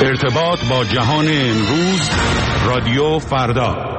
ارتباط با جهان امروز، رادیو فردا.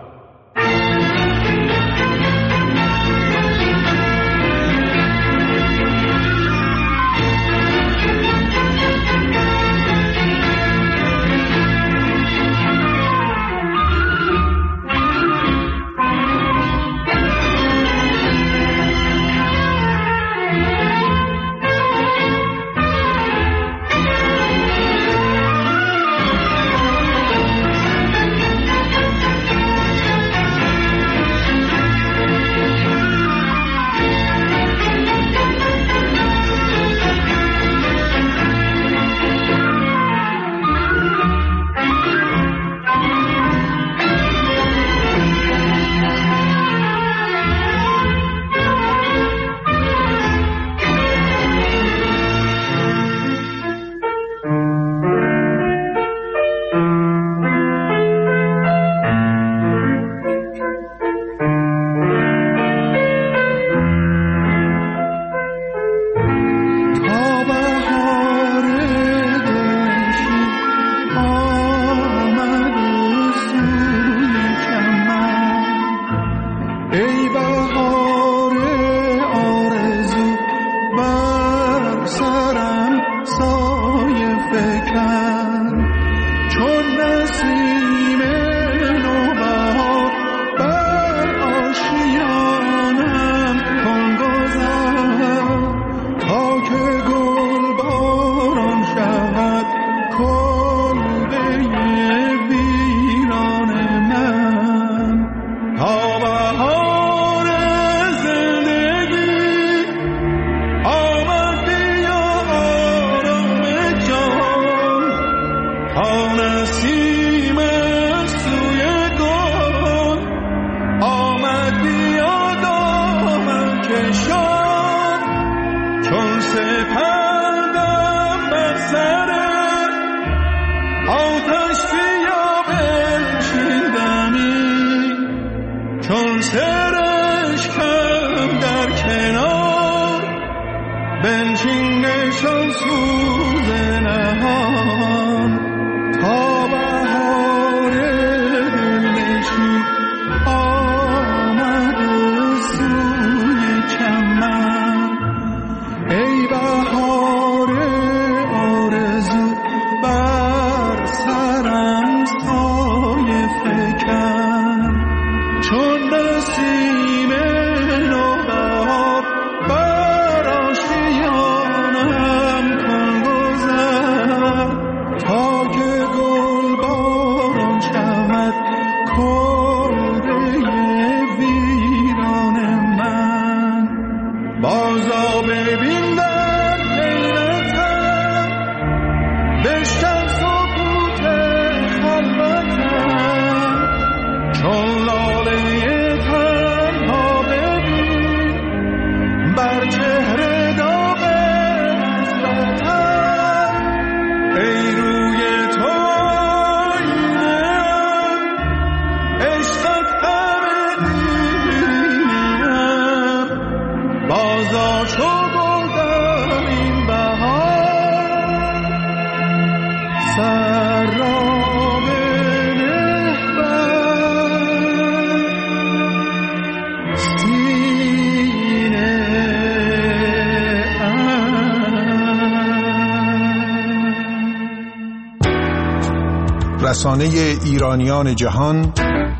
رسانه ایرانیان جهان،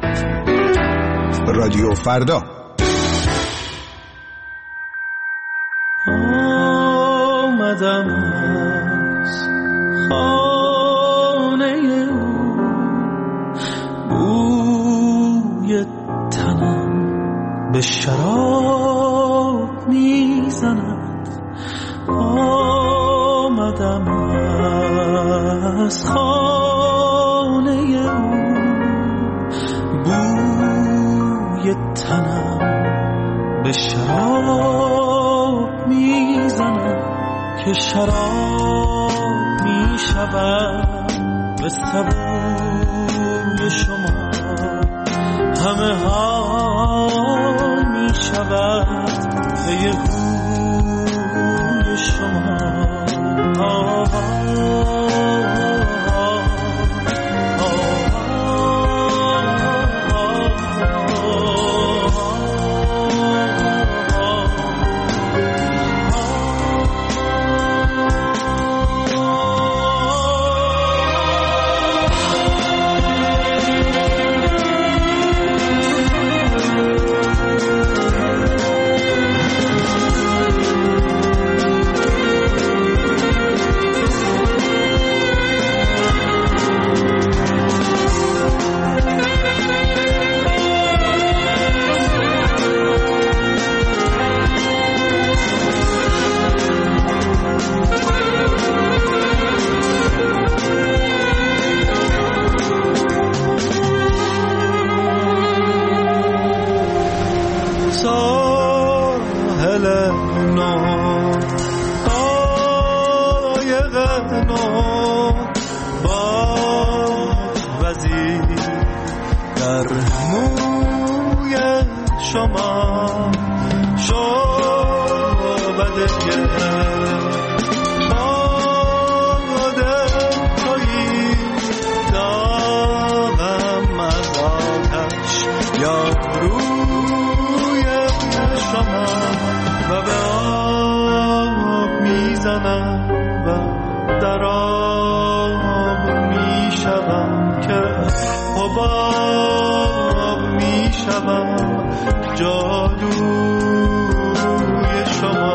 رادیو فردا. آمدم از خانه بوی تنم به شراب میزند. آمدم از تنم به شراب میزنم که شراب میشود به سبوی شما. همه حال میشود به یه هوی شما. باد وزیر در موی شما شعبده باد تویی داغم از آتش یا روی شما و به آب میزنم و در آب میشوم که حباب میشوم جادوی شما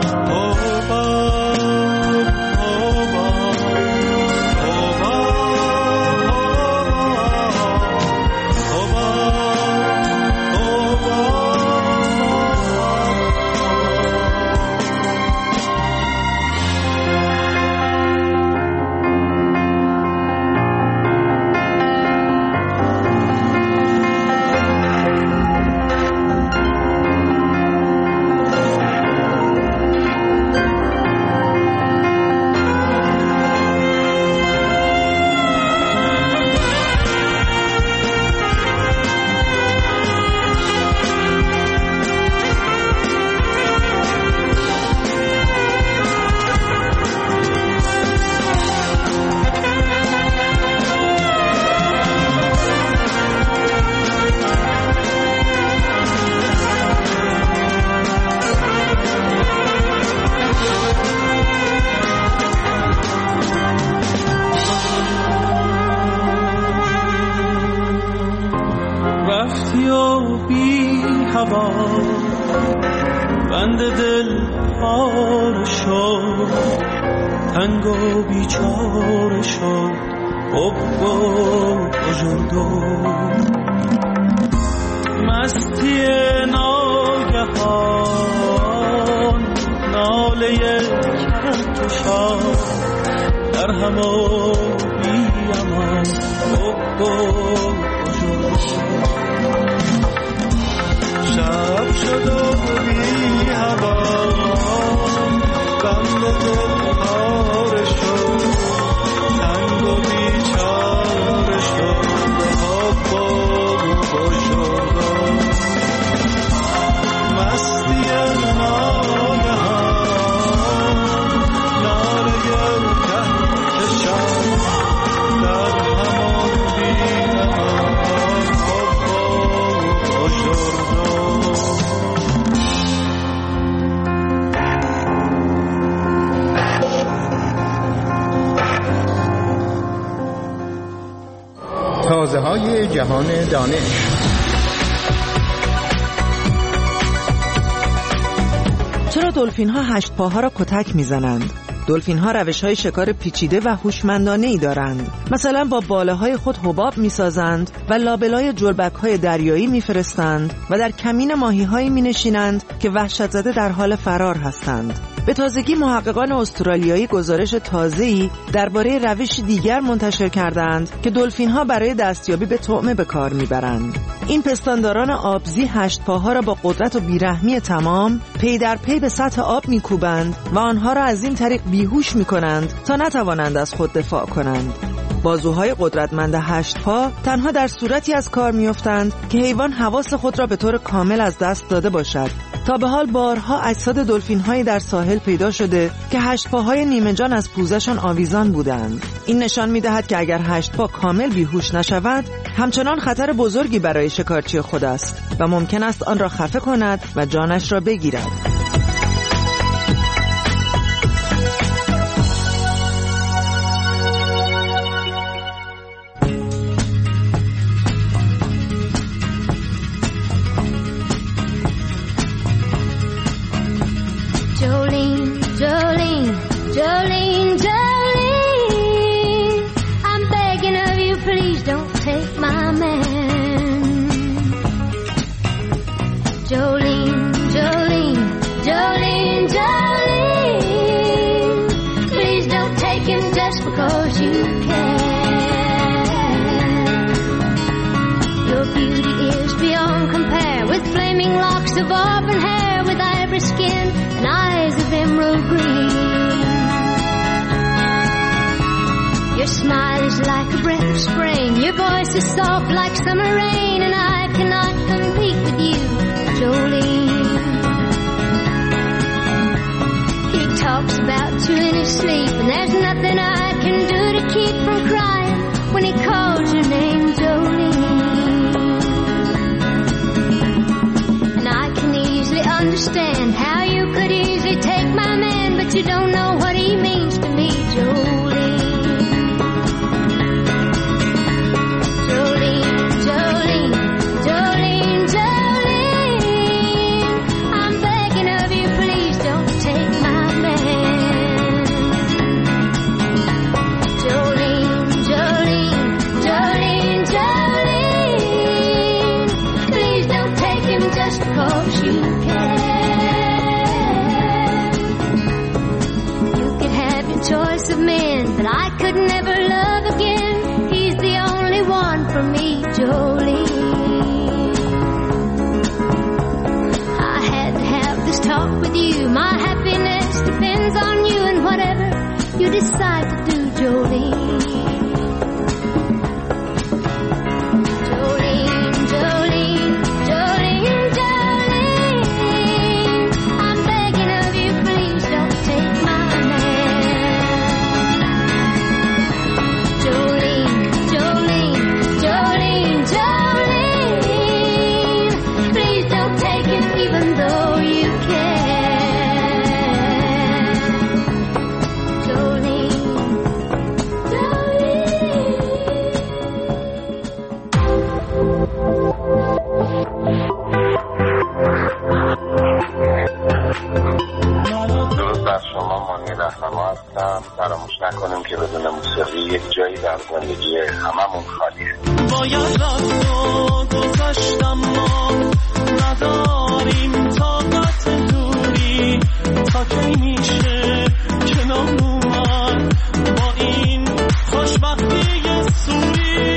بند دل پاره شد تنگ و بیچاره شد حب و بزرگو مستی ناگهان ناله کرکشا در هم و بیامان حب و بزرگو شب شد و بی هوا بند دل پاره شد تنگ و بیچاره شد حب و بزرگو مستی ناگهان ناله کهکشان در همان بی‌نهان حب و بزرگو تازه‌های جهان دانش. چرا دلفین‌ها 8 پاها را کتک می‌زنند؟ دلفین‌ها روش‌های شکار پیچیده و هوشمندانه‌ای دارند. مثلا با باله‌های خود حباب می‌سازند و لابلای جلبک‌های دریایی می‌فرستند و در کمین ماهی‌هایی می‌نشینند که وحشت‌زده در حال فرار هستند. به تازگی محققان استرالیایی گزارش تازه‌ای درباره روش دیگر منتشر کردند که دلفین‌ها برای دستیابی به طعمه به کار می‌برند. این پستانداران آبزی 8 پاها را با قدرت و بیرحمی تمام پی در پی به سطح آب می‌کوبند و آنها را از این طریق بیهوش می‌کنند تا نتوانند از خود دفاع کنند. بازوهای قدرتمند 8 پا تنها در صورتی از کار می‌افتند که حیوان حواس خود را به طور کامل از دست داده باشد. تا به حال بارها اجساد دلفین‌هایی در ساحل پیدا شده که 8 پاهای نیمه جان از پوزشان آویزان بودند. این نشان می‌دهد که اگر 8 پا کامل بیهوش نشود، همچنان خطر بزرگی برای شکارچی خود است و ممکن است آن را خفه کند و جانش را بگیرد. Jolene, Jolene, I'm begging of you, please don't take my man. Jolene, Jolene, Jolene, Jolene, please don't take him just because you can. Your beauty is beyond compare, with flaming locks of auburn hair, with ivory skin and eyes of emerald green. Your smile is like a breath of spring. Your voice is soft like summer rain, and I cannot compete with you, Jolene. He talks about you in his sleep, and there's nothing I can do to keep from crying when he calls your name, Jolene. And I can easily understand how you could easily take my man, but you don't know what he means to me, Jolene. Of men, but I could never love again. He's the only one for me, Jolene. I had to have this talk with you. My happiness depends on you and whatever you decide to do, Jolene. فراموش نکنیم که بدون موسیقی یک جایی در زندگی هممون خالیه. باید رفت و گذشتم ما نداریم طاقت دوری تا کی میشه کنار اومد با این خوشبختی سوری.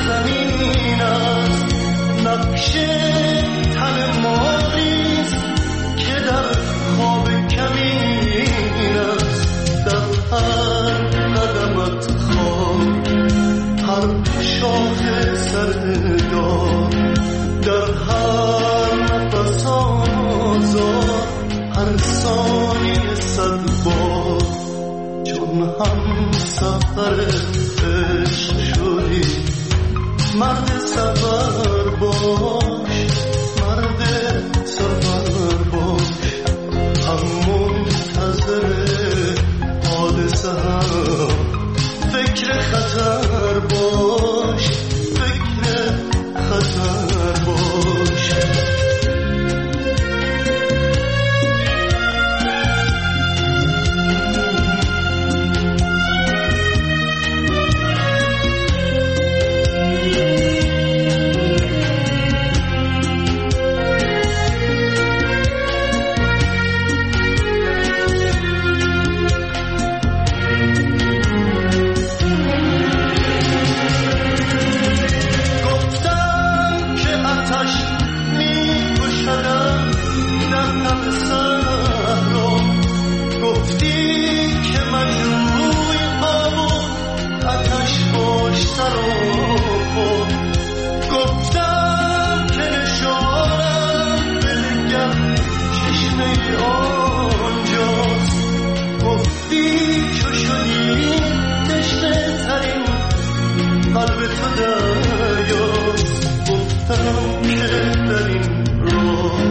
زمین است، نقش تن ماریست که در خواب کمین است. در هر قدمت خاک، هر شاخ سردار، در هر نفس آزار، هر ثانیه صد بار. چون هم سفر عشق شدی، مرد سفر باش، مرد سفر باش. هم منتظر حادثه هم، فکر خطر باش، فکر خطر باش. گفتم که نشانم بلگم چشمه آنجاست، گفتی چو شدی تشنه ترین قلب تو دریاست. گفتم که در این راه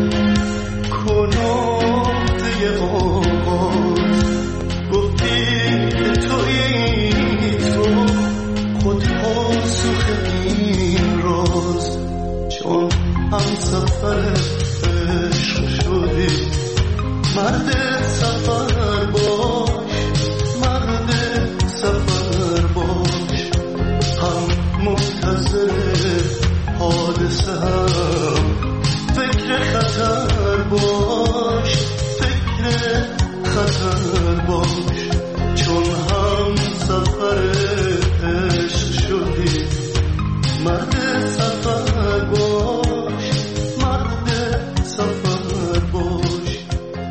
کناته آغاز، گفتی که تویی تو خود پاسخ این راز. چون هم سفر عشق شدی، مرد سفر باش، مرد سفر باش. هم منتظر حادثه هم، فکر خطر باش، فکر خطر باش. چون هم سفر عشق شدی، مرد سفر باش، مرد سفر باش.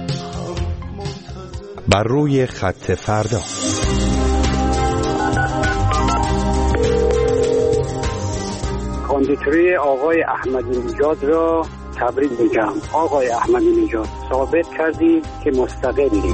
بر روی خط فردا. کاندیدوری آقای احمدی نژاد را تبریک میگم. آقای احمدی نژاد ثابت کردی که مستقلی.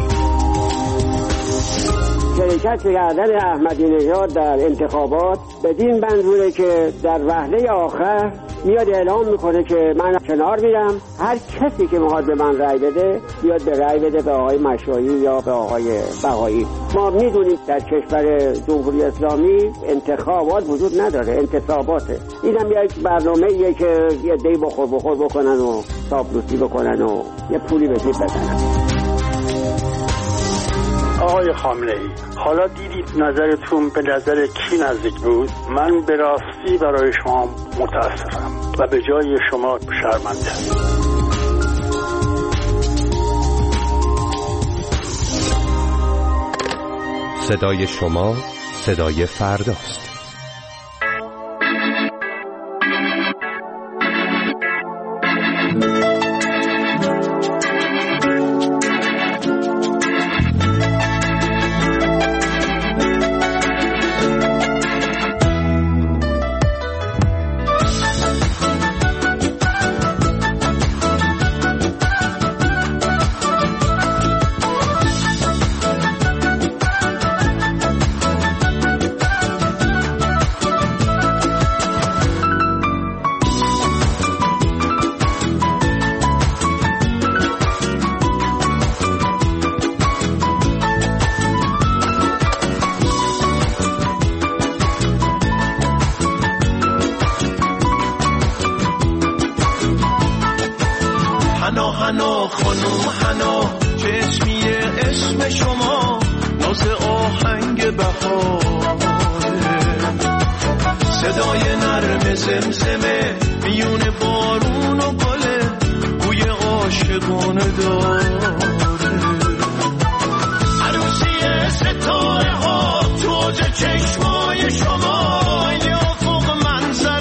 شرکت کردن احمدی نژاد در انتخابات بدین منظوره که در وهله آخر میاد اعلام میکنه که من کنار میرم، هر کسی که میخواد به من رأی بده بیاد به رأی بده به آقای مشایی یا به آقای بقایی. ما میدونیم در کشور جمهوری اسلامی انتخابات وجود نداره، انتصاباته. اینم یک برنامه‌ایه که یه دی بخور بکنن و چاپلوسی بکنن و یه پولی به جیب بزنن. آقای خامنه‌ای، حالا دیدید نظرتون به نظر کی نزدیک بود؟ من به راستی برای شما متاسفم و به جای شما شرمنده. صدای شما صدای فرداست. حنا خانم حنا، چشمیه اسم شما ناز آهنگ بهاره، صدای نرم زمزمه میون بارون و گله، بوی عاشقانه داره. عروسی ستاره ها توج چشمای شما، یا فوق منظر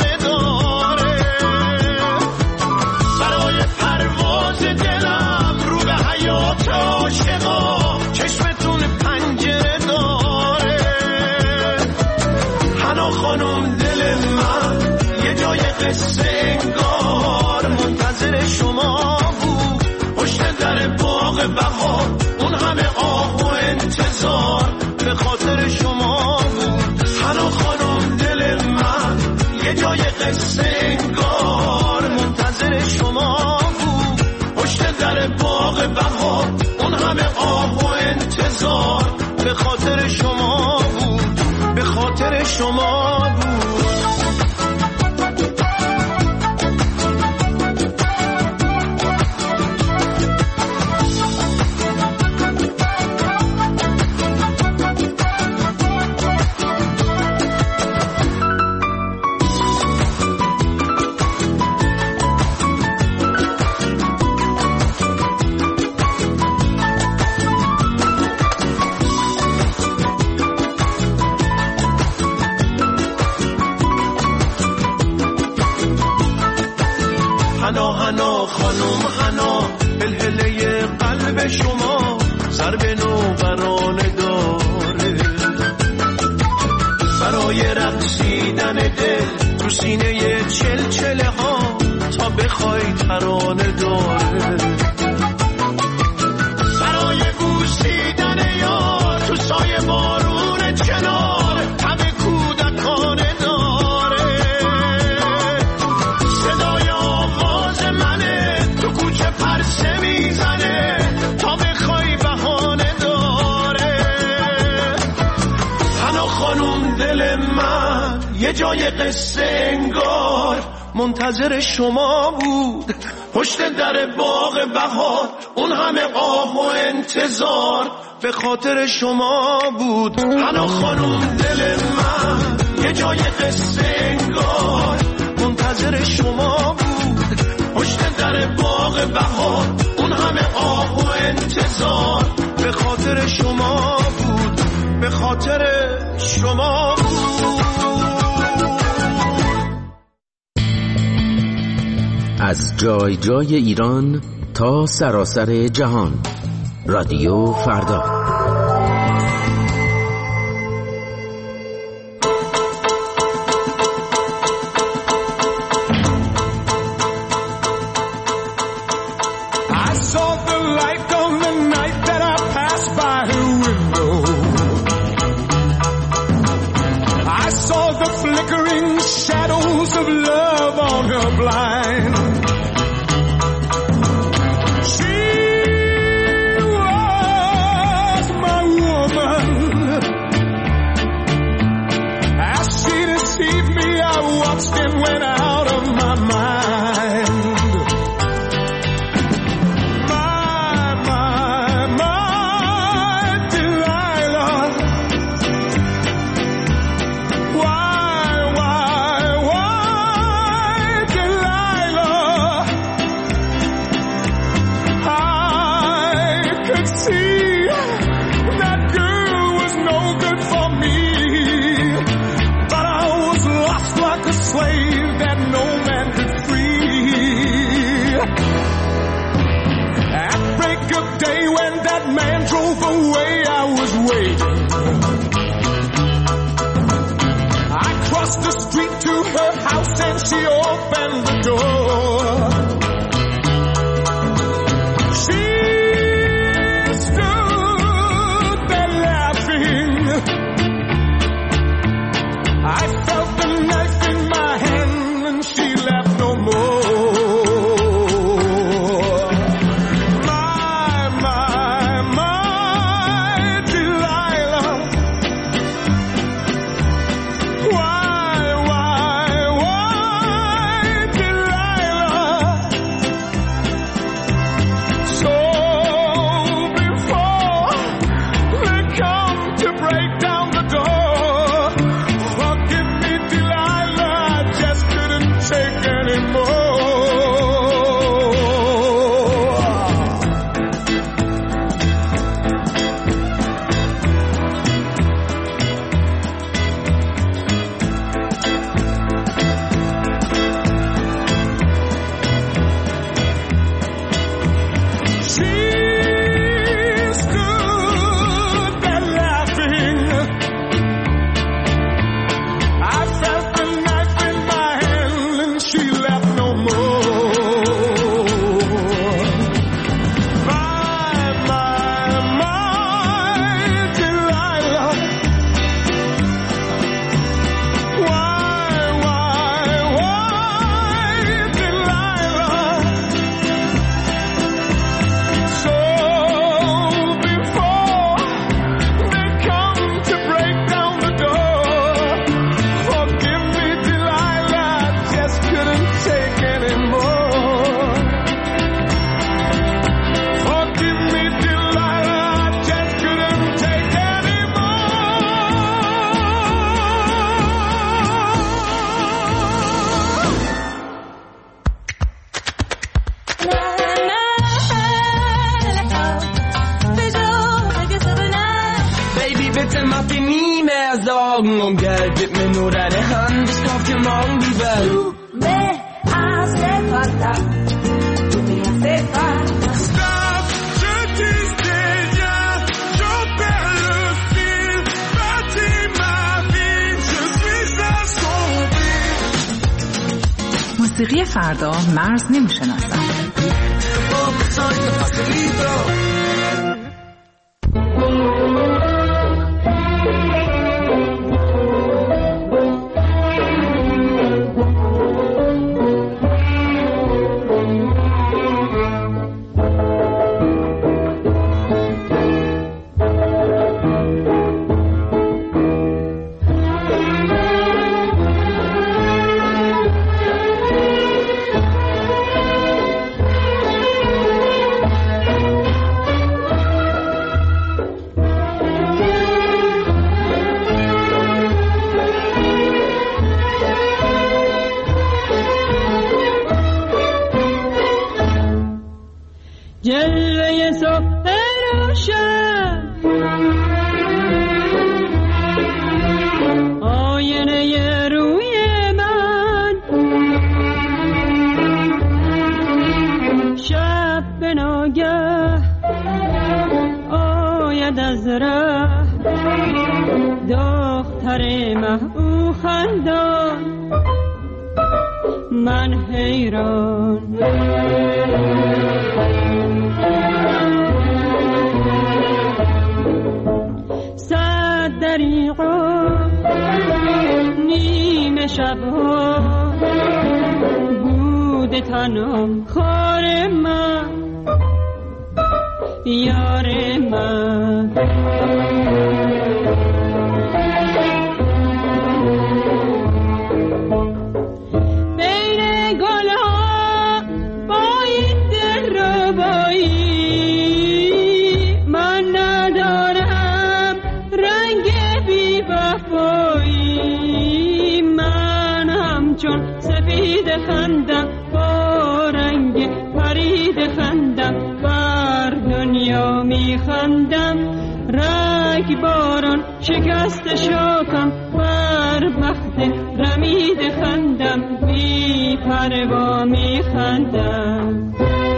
خانم دل من یه جای قصه انگار منتظر شما بود، پشت در باغ بهار اون همه آه و انتظار به خاطر شما بود. حنا خانم دل من یه جای قصه انگار منتظر شما بود، پشت در باغ بهار اون همه آه و انتظار به خاطر شما بود، به خاطر شما بود. حنا خانم حنا هلهله قلب شما ضرب نوبرانه داره، برای رقصیدن دل تو سینه چلچله ها تا بخوای ترانه داره، برای بوسیدن یار تو سایه بارون چنار همه کودکانه داره، صدای آواز منه تو کوچه پرسه میزنه تا بخوای بهانه داره. حنا خانم دل من یه جای قصه انگار منتظر شما بود، پشت در باغ بهار اون همه آه و انتظار به خاطر شما بود. حنا خانم دل من یه جای قصه انگار منتظر شما بود، پشت در باغ بهار اون همه آه و انتظار به خاطر شما بود، به خاطر شما بود. از جای جای ایران تا سراسر جهان، رادیو فردا. att vi ni med dagen om gärdet med några hand vi ska till mång vi väl tú me hace falta tú me hace falta Stop, je disais rien je perds le fil bâtis ma vie je suis assombri موسیقی فردا مرز نمیشناسد جلوه صبح روشن آینه روی من شب به ناگه آید از ره دختر مه او خندان من حیران صد دریغا نیمه شبها بود تنها خار من یار من بین گلها با این دل ربایی من ندارم رنگ بی وفایی من همچون سفید خندم با رنگ پرید خندم بر دنیا می خندم رگ باران شکست شاکم بر بخت رمید خندم بی پروا می خندم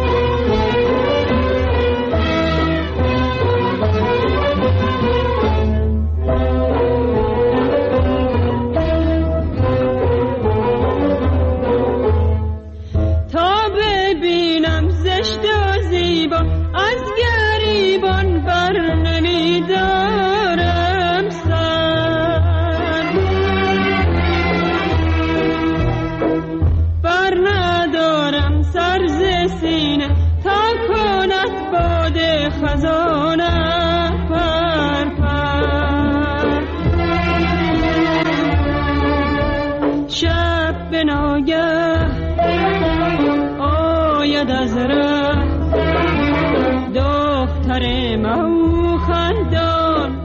تا ببینم زشت و زیبا از گریبان بر نمیدارم سر بر ندارم سر ز سینه تا کند باد خزانه پر پر شب به ناگه آید از ره دختر مهو خندان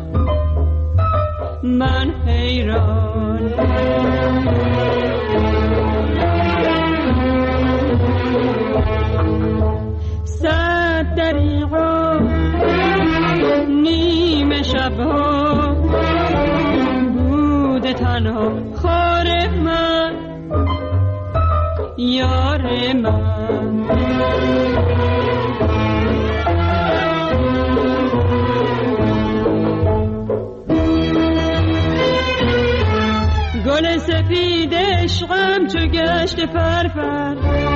من حیران صد دریغا نیمه شبها بود تنها خار من یار من گل سفید عشقم چو گشت فرفر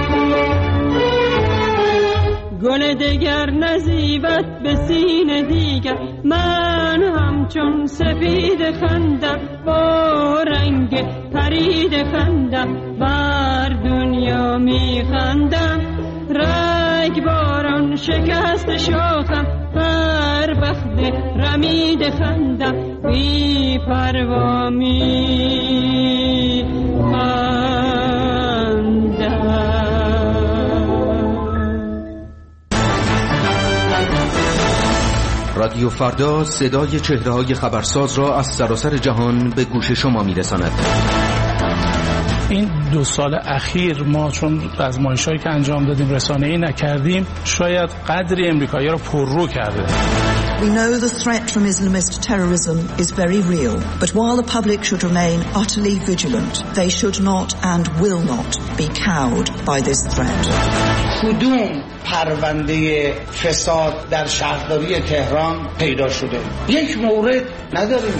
گل دگر نزیبت به سینه دیگر من همچون سفید خندم با رنگ پرید خندم بر دنیا می خندم رگ باران شکست شاخم بر بخت رمید خندم بی پروا می خندم رادیو فردا صدای چهره‌های خبرساز را از سراسر جهان به گوش شما می‌رساند. این 2 سال اخیر ما چون آزمایش‌هایی که انجام دادیم رسانه‌ای نکردیم شاید قدری امریکایی‌ها رو پررو کرده. We know the threat from Islamist terrorism is very real, but while the public should remain utterly vigilant, they should not and will not be cowed by this threat. کدوم پرونده فساد در شهرداری تهران پیدا شده؟ یک مورد نداریم.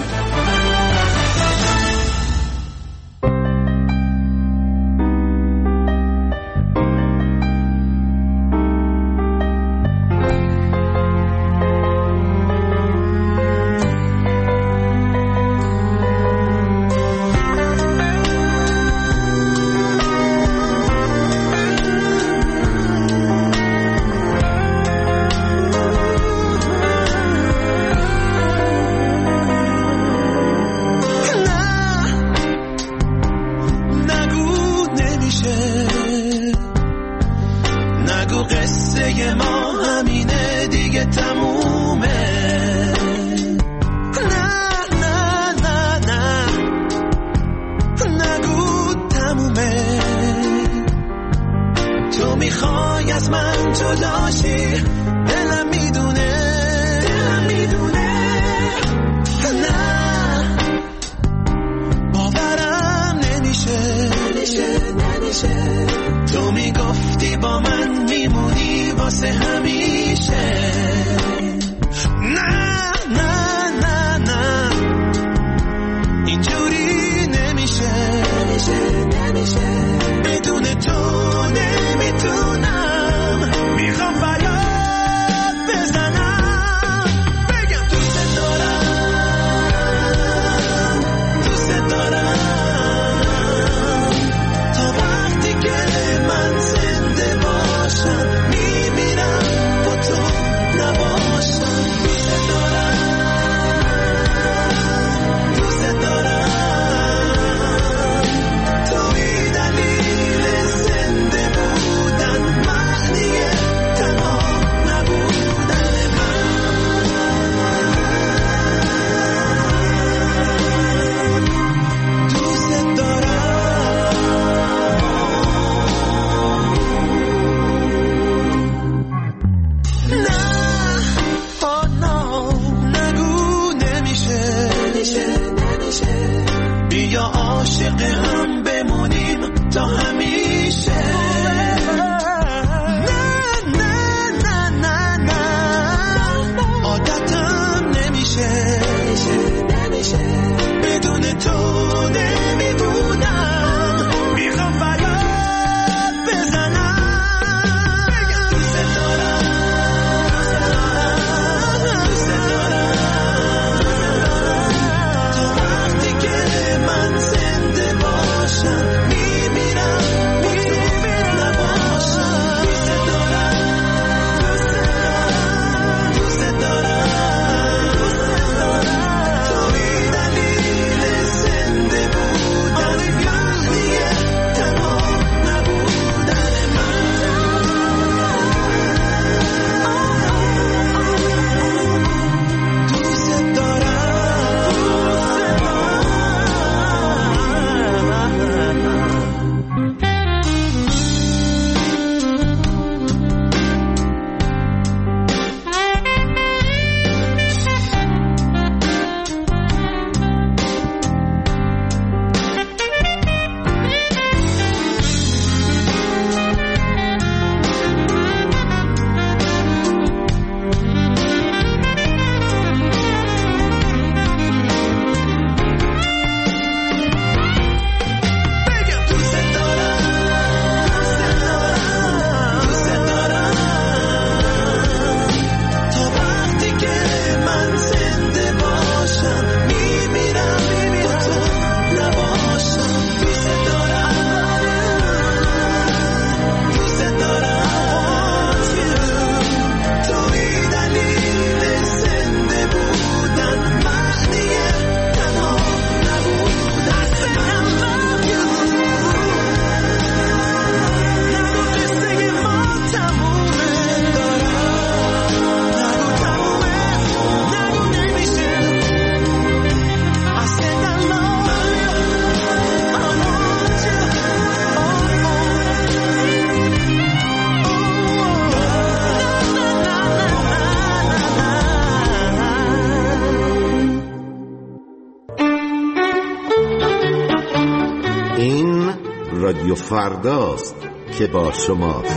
رادیو فرداست که با شماست.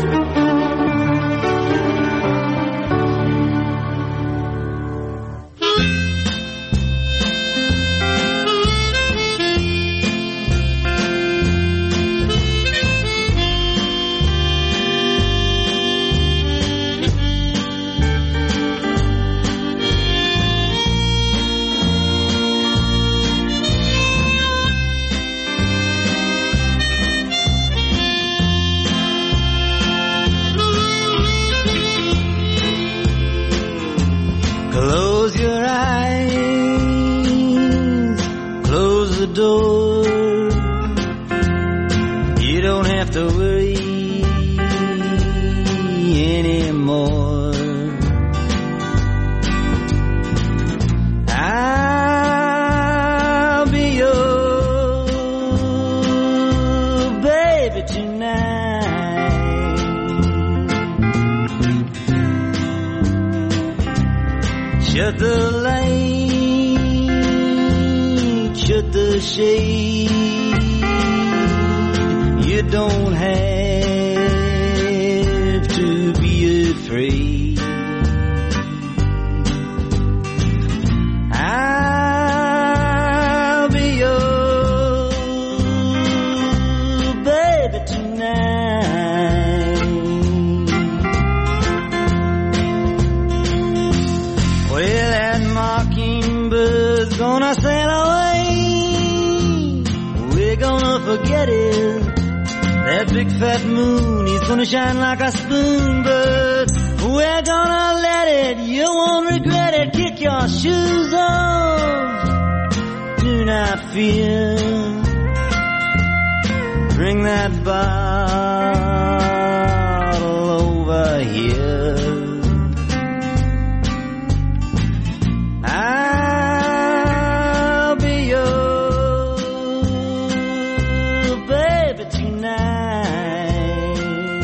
Shut the light, shut the shade. You don't have to be afraid. I'll be your baby tonight. Well, that mockingbird's gonna sail away. We're gonna forget it. That big fat moon, he's gonna shine like a spoon, but we're gonna let it. You won't regret it. Kick your shoes off. Do not fear. Bring that bottle over here. I'll be your baby tonight.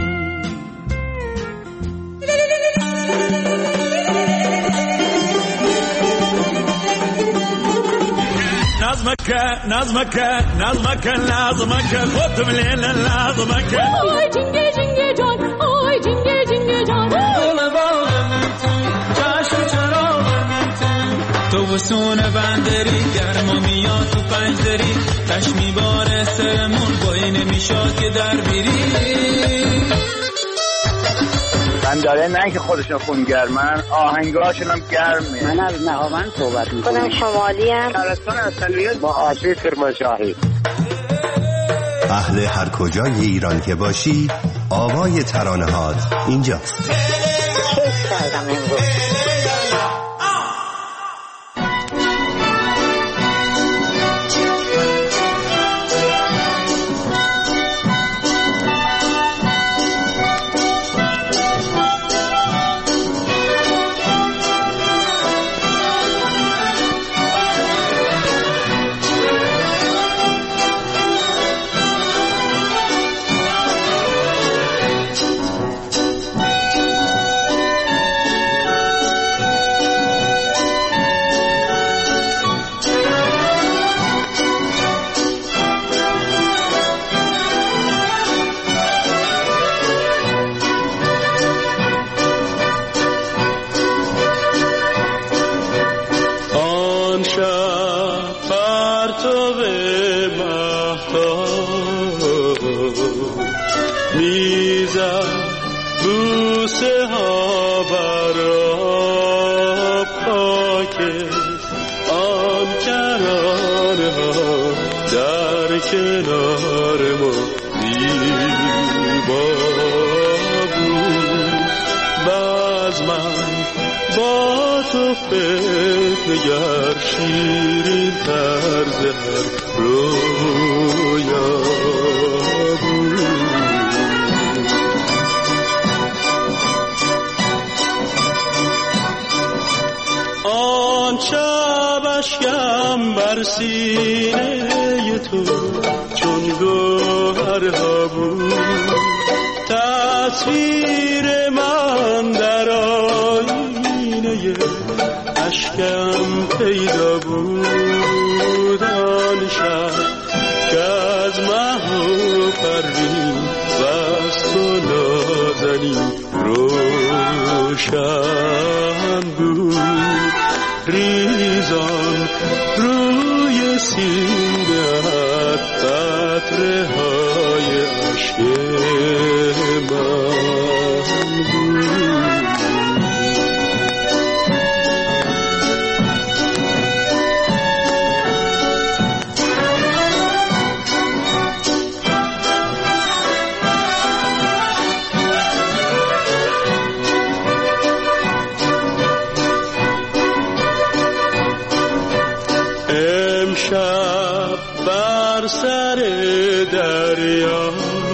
نظمك خد من الليل نظمك اوی جنگه جنگه جان اوی جنگه جنگه جان چشم چراغ تو وسون بندری گرما میاد تو پنجدری تشمی بار سرمون بایی نمیشاد که در بیری من داره نه که خودشون خونگرمن آهنگاشون هم گرمه. من از نهاوند صحبت میکنم. خودم شمالی هم شهرستان اصلیت با آشوی کرمانشاهی. اهل هر کجای ایران که باشی آوای ترانه‌هات اینجاست. کیف کردم امروز. نگر شیرین طرز هر رویا بود آن شب اشکم بر سینه تو چون گوهرها بود تصویر من در آینه اشکم پیدا بود آن شب که از محو زرین و از تو نازنین روشن بود. ریزان روی سینه‌ات قطره های عشق من بود. امشب بر سر دریا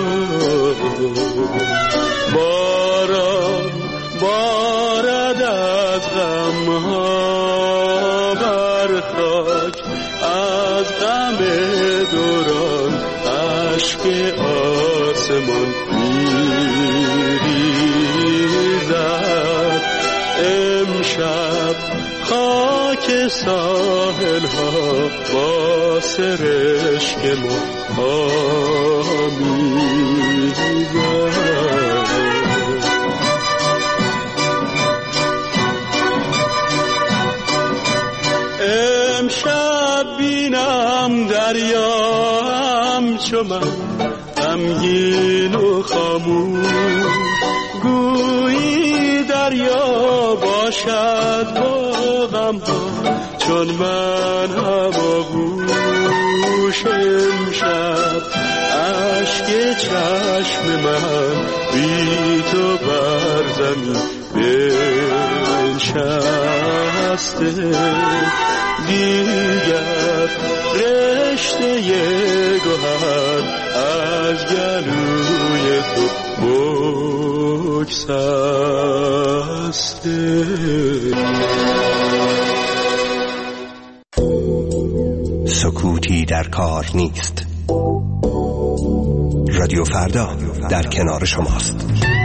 باران بارد از غمها بر خاک، از غم دوران اشک آسمان میریزد. امشب خاک ساحل ها با سرشک ما امشب بینم دریا همچو من غمگین و خاموش، گویی دریا باشد با غمها چون من هواگوش. امشب اشک چشم من بی تو بر زمین بنشسته، دیگر رشته گوهر از گلوی تو بگسسته. سکوتی در کار نیست. رادیو فردا در کنار شماست.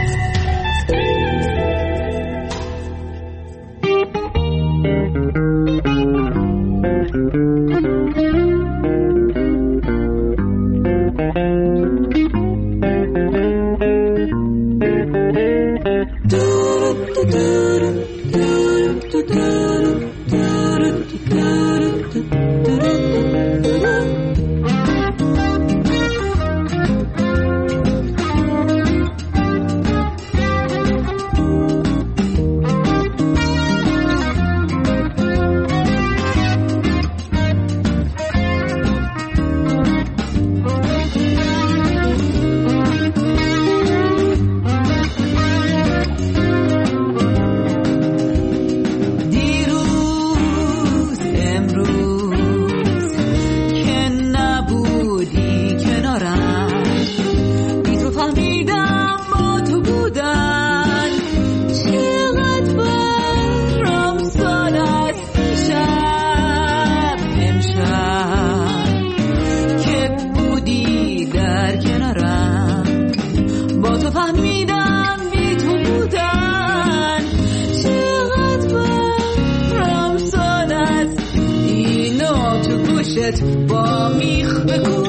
با میخ بکن.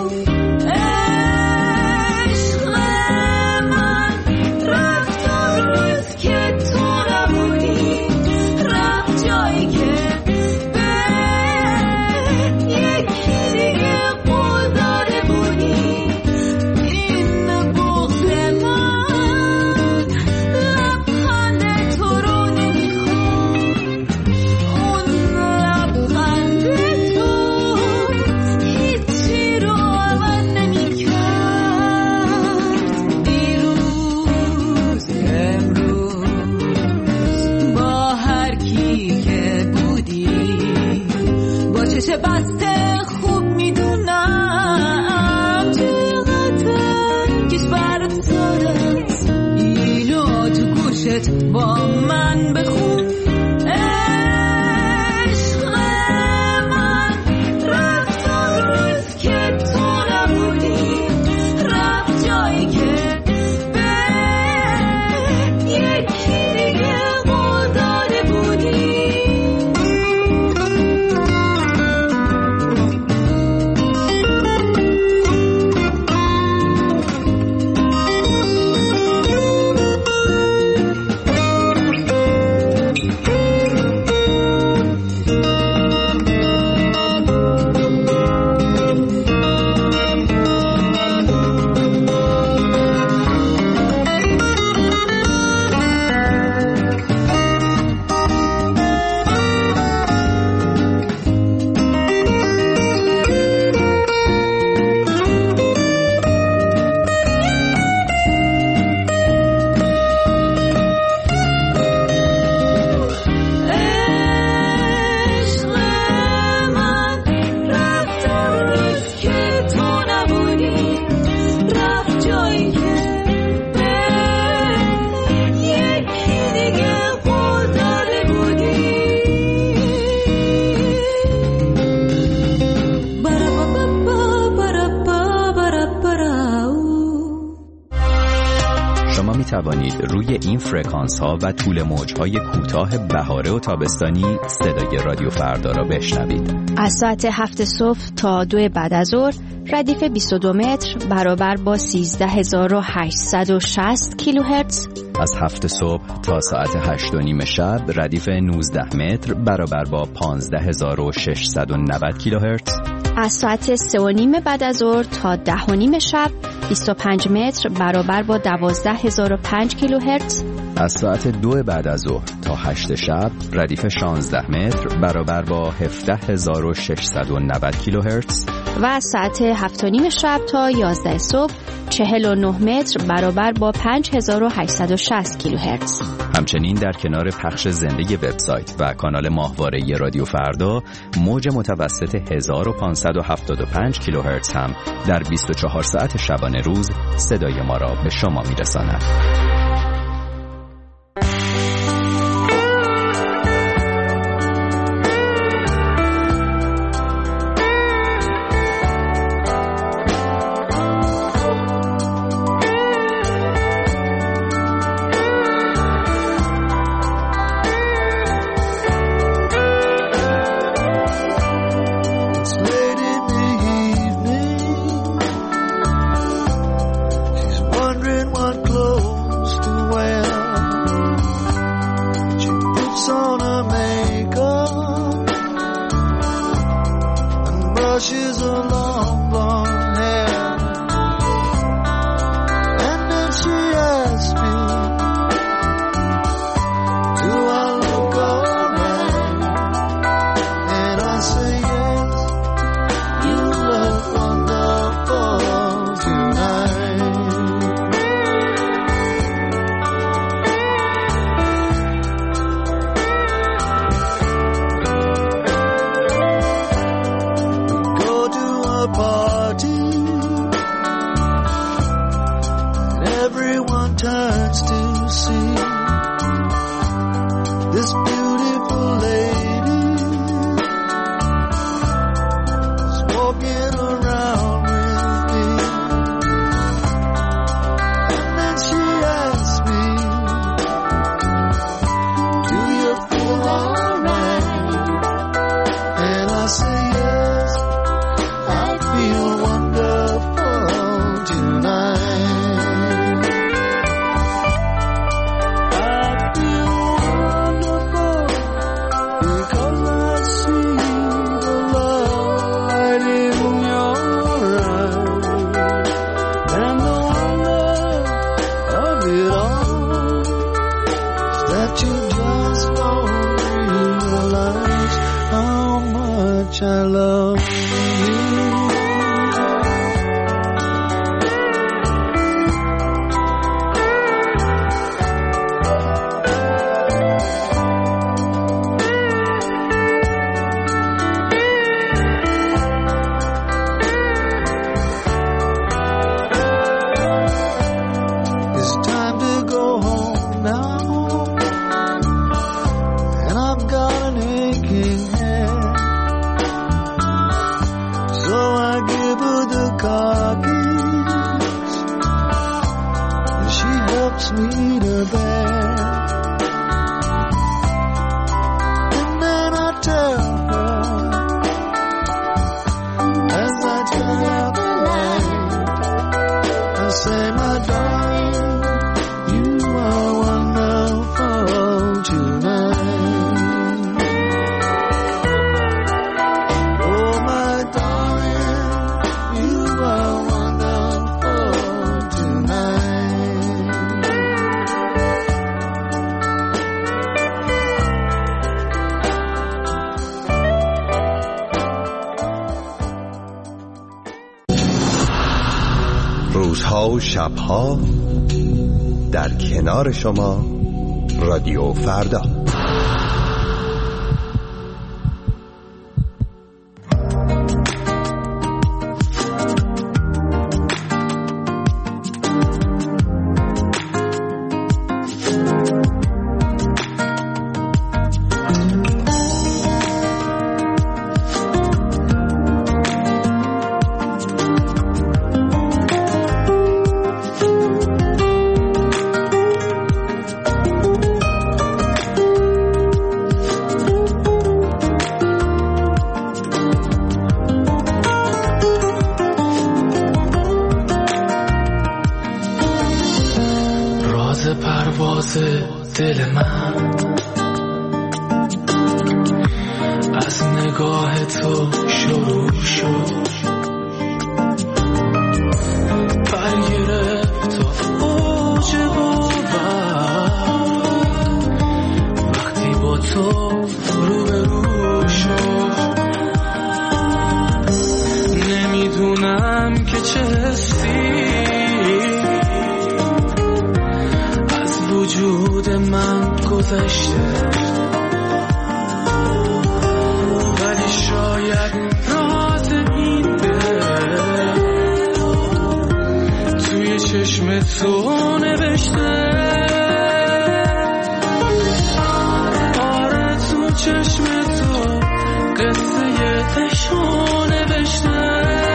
بسته خوب میدونم چقدر کشور سارت اینو تو گوشت با من بخون. عشق من رفت آن روز که تو نبودی، رفت جایی که به یکی دیگه قول داده بودی. توانید روی این فرکانس ها و طول موج های کوتاه بهاره و تابستانی صدای رادیو فردا را بشنوید. از ساعت 7 صبح تا 2 بعد از ظهر ردیف 22 متر برابر با 13860 کیلوهرتز. از 7 صبح تا ساعت 8:30 شب ردیف 19 متر برابر با 15690 کیلوهرتز. از ساعت 3:30 بعد از ظهر تا 10:30 شب 25 متر برابر با 12005 کیلوهرتز. از ساعت 2 بعد از ظهر تا 8 شب ردیف 16 متر برابر با 17690 کیلوهرتز. و از ساعت 7:30 شب تا 11 صبح 49 متر برابر با 5860 کیلوهرتز. همچنین در کنار پخش زنده وبسایت و کانال ماهواره رادیو فردا، موج متوسط 1575 کیلوهرتز هم در 24 ساعت شبانه روز صدای ما را به شما میرساند. روزها و شبها در کنار شما رادیو فردا. دل من از نگاه تو شروع شد، برگرفت تا اوج باور وقتی با تو روبرو شد. نمیدونم که چه حسی از وجود من گذشته، ولی شاید راز این دل توی چشم تو نوشته. آره تو چشم تو قصه عشقو نوشته.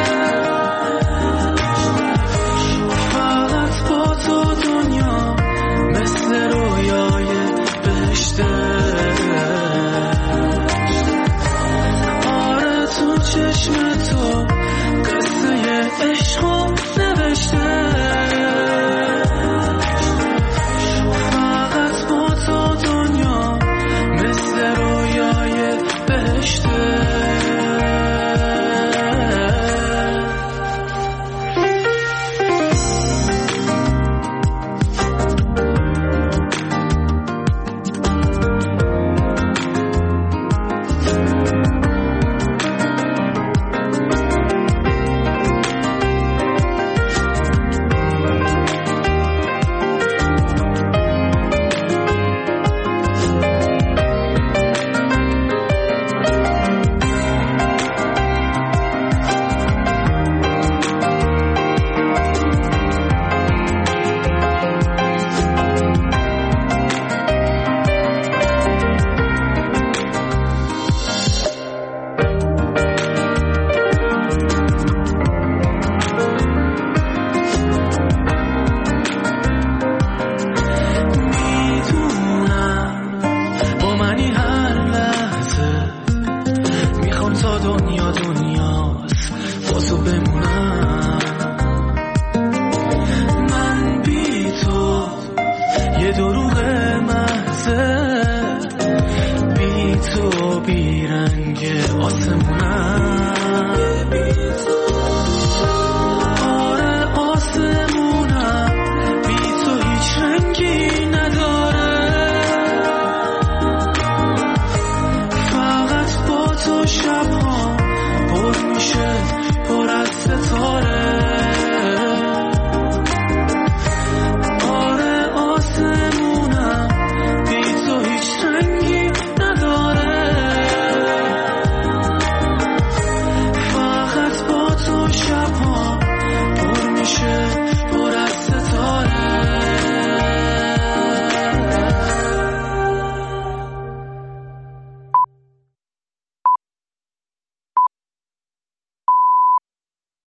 فقط با تو دنیا مثل رویای بهشته. آره تو چشم تو قصه عشقو نوشته. فقط با تو دنیا مثل رویای بهشته. دنیاست با تو بمونم